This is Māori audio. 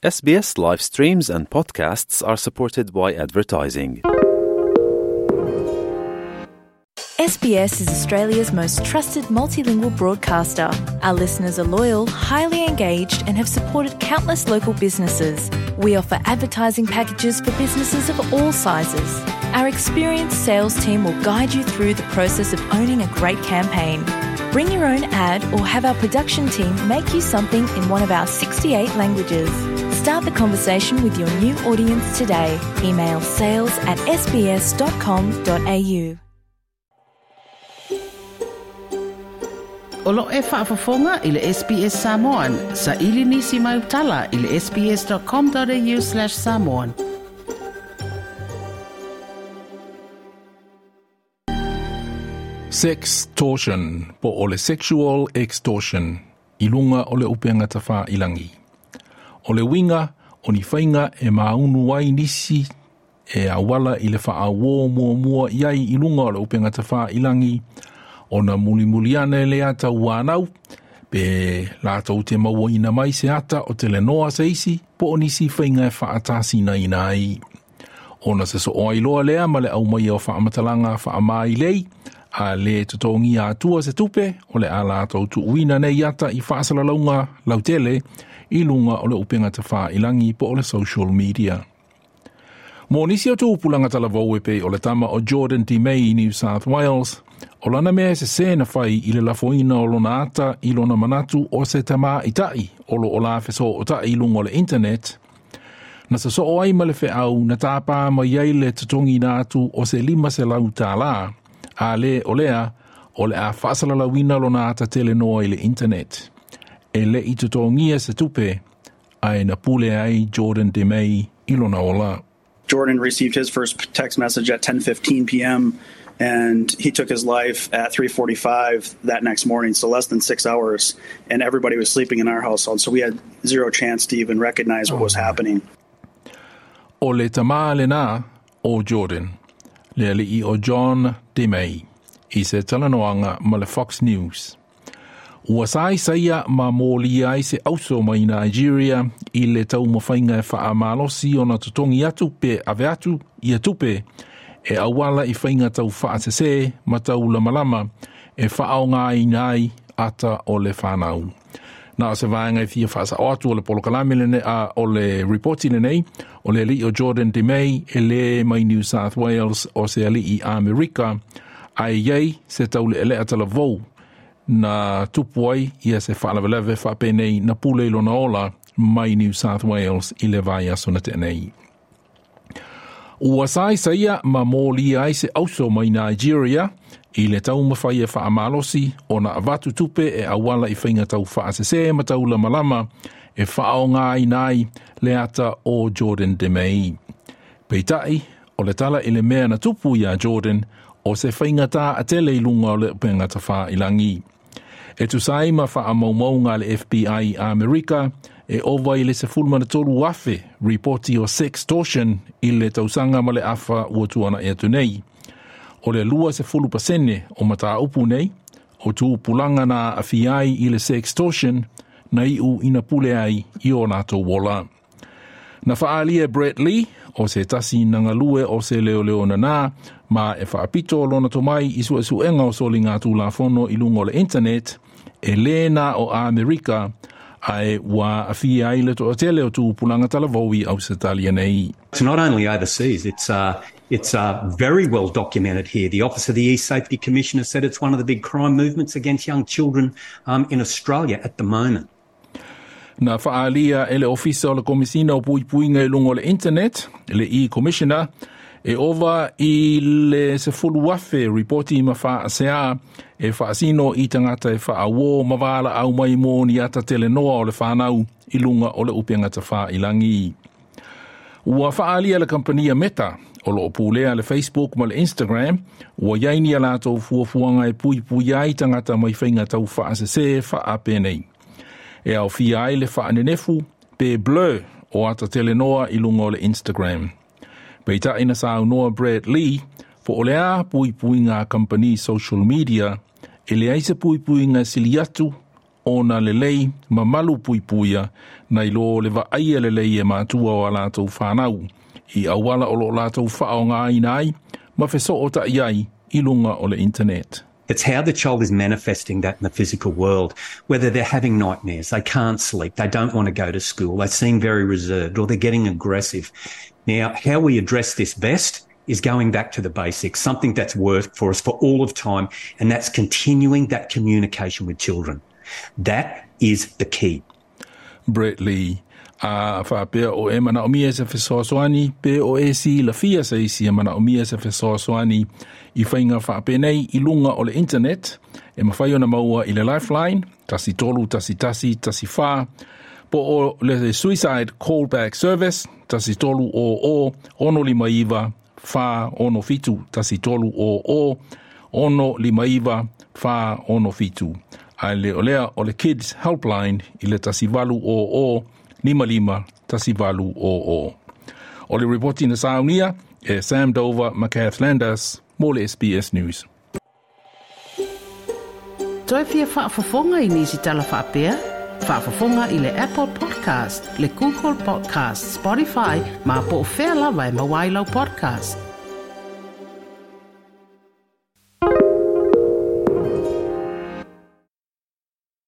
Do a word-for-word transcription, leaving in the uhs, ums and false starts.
S B S live streams and podcasts are supported by advertising. S B S is Australia's most trusted multilingual broadcaster. Our listeners are loyal, highly engaged, and have supported countless local businesses. We offer advertising packages for businesses of all sizes. Our experienced sales team will guide you through the process of owning a great campaign. Bring your own ad or have our production team make you something in one of our sixty-eight languages. Start the conversation with your new audience today. Email sales at s b s dot com dot a u. Olo e whaafafonga i le S B S Samoan. Sa ili nisi mai utala i le s b s dot com dot a u slash samoan. Sextortion, po ole sexual extortion, ilunga ole upenga tawha ilangi. Ole winga, oni whainga e maunu wai nisi e awala i le wha awo mua mua iai ilunga ole upenga tawha ilangi, ona muli muliane le ata uanau, pe lātou te maua ina mai se ata o te le noa se isi, po o nisi whainga e wha atasi na ina ai. Ona se so o ailoa lea ma le au mai o wha amatalanga wha amai lei, a le tutongi a tua se tupe, o le a lātou tu uina nei ata i whaasala launga lautele, i lunga o le upenga te wha ilangi po o le social media. Mō nisi o tū pulanga talavou e pe o le tama o Jordan Demay i New South Wales, o lana mea se sena whai i le lafoina o lona ata i lona manatu o se tama i tai, o lo o la feso o tai i lunga o le internet. Na sa so o ai ma le fe au na tāpā ma iei le tutongi nātu o se lima se lau tā la, a le o lea o le a whaasala lawina lona ata tele noa i le internet. E le i tutongia se tupe, ai na pule ai Jordan Demay i lona ola. Jordan received his first text message at ten fifteen p.m. and he took his life at three forty-five that next morning, so less than six hours, and everybody was sleeping in our household, so we had zero chance to even recognize what was happening. O le tamā le nā o Jordan, le li o John Demay, i se talanoanga ma le Fox News. Ua sai saia ma mōli ai se auso mai Nigeria i le tau mawhainga e wha malosi o na tutongi atu pe ave atu i atupe e awala i whainga tau wha asese ma tau lamalama e wha au ngā i nai ata o le whanau. Na se vaenga i fia whaasa o atu o le polokalame le a o le reporti le nei o le li o Jordan Demay e le mai New South Wales o se ali i Amerika ai iei se tau le ele atala vou na tupuai ia se whaalawalewe whapenei na pule ilo na ola mai New South Wales i le vai aso na tenei. Ua sai saia ma mōli ai se auso mai Nigeria i le tau mawhai e whaamalosi o na avatu tupe e awala i whainga tau whaasese ma tau lamalama e whaao ngā i nai le ata o Jordan Demay. Peitai o le tala i le mea na tupu ia Jordan o se whainga tā a tele i lunga o le upenga ta wha ilangi. E tu sai ma wha amaumau ngā le F B I i Amerika e ova i le se fulmana tolu wafe reporti o sextortion i le tausanga ma le afa ua tuana e atu nei. O le lua se fulu pasene o mata upu nei, o tu pulanga na afiai i le sextortion na iu ina pule ai i o nato wola. Na whaalia Brett Lee o se tasi nangalue o se leo leo na nā, ma e whaapito lona tomai i sua su enga o soli ngā tūlafono i lungo le internet, e lena o Amerika ai wa afia ai le to tele o tu pulanga talavowi au se talia nei. It's not only overseas, it's uh, it's uh, very well documented here. The Office of the East Safety Commissioner said it's one of the big crime movements against young children um, in Australia at the moment. Na whaalia e le ofisa o le komisina o pui puinga i lungo le internet, le e-commissioner, e ova i le se fulu wafe reporti ma wha sea e wha asino i tangata e wha awo mawala au mai mō ni ata tele noa o le whanau i lunga o le upenga ta wha ilangi. Ua whaalia le kampania Meta o lo pūlea le Facebook ma le Instagram, ua yaini ala tau fuafuanga e pui pui ai tangata mai whainga tau wha asese wha apenei. E au fia ai le wha anenefu pe bleu o ata tele noa i lunga o le Instagram. Peita ina sa noa Brett Lee, fo o lea pui pui ngā company social media, e le aise pui pui ngā sili atu ona lelei ma malu pui puia na ilo le va aia lelei e mātua o alatou whanau i awala o lo alatou whao ngā inai ma feso o ta iai I lunga o le internet. It's how the child is manifesting that in the physical world, whether they're having nightmares, they can't sleep, they don't want to go to school, they seem very reserved or they're getting aggressive. Now, how we address this best is going back to the basics, something that's worked for us for all of time, and that's continuing that communication with children. That is the key. Brett Lee, a whapea o e mana o mia se whesoasoani, pe o e si la fia sa isi e mana o mia se whesoasoani I whainga whapea nei I lunga o le internet, e mawhai ona maua I le lifeline, tasi tolu, tasi tasi, tasi wha, po o le suicide callback service, tasi tolu o o, ono lima iwa, wha ono fitu, tasi tolu o o, ono lima iwa, wha ono fitu. Ai le olea o le kids helpline I le tasi valu o o, lima lima, tasi valu o o. O le reporti na saunia, e Sam Dover, Macath Landers, mo le S B S News. Toi fia whaafafonga I nisi tala whaapea? Whaafafonga I le Apple Podcast, le Google Podcast, Spotify, ma po o whea lawa e mawailau podcast.